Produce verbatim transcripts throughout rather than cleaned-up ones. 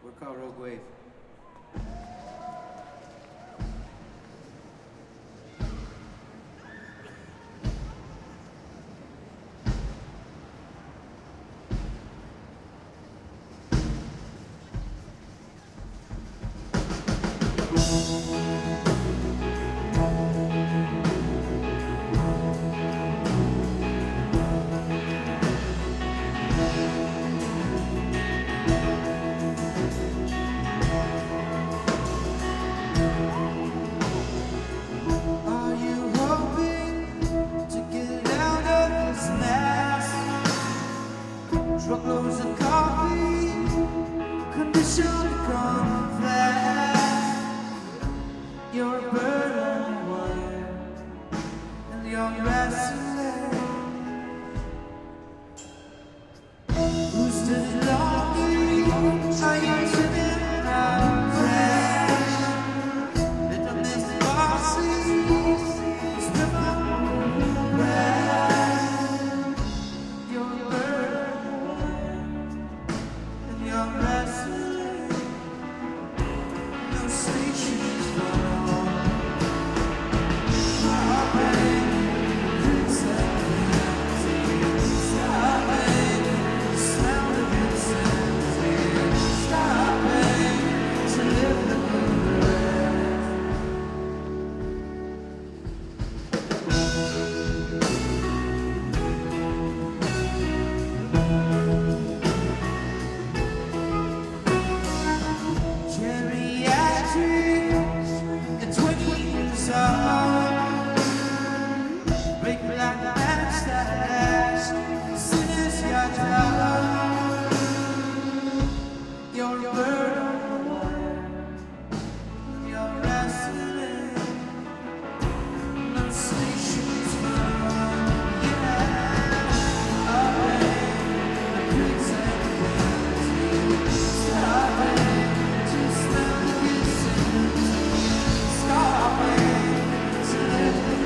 We're called Rogue Wave. Truckloads of coffee, conditioned cornflakes. You're a bird on the wire, and you're restless. Who stood lonely? Are you sitting out fresh? Little Miss Bossy, swim on the grass. You're a bird. You're restless, no stations for long. Stopping, stopping, the sound of insanity. Stopping to live the break like that stash, sinners your job. You're a bird on the wire, you're restless, no stations found. Yeah, away, the pigs and the stopping to smell the insanity. Stopping to live the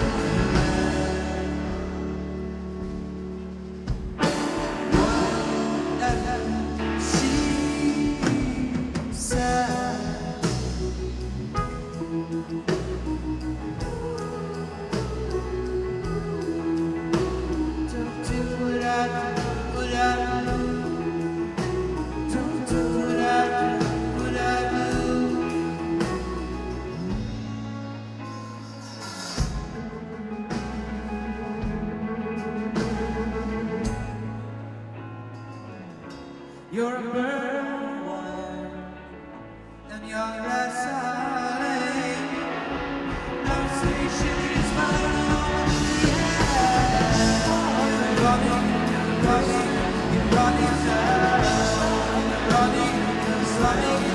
You're a bird one, and you're wrestling. No station is found. Yeah, you're running, you're running, you're running, you're running, you're running.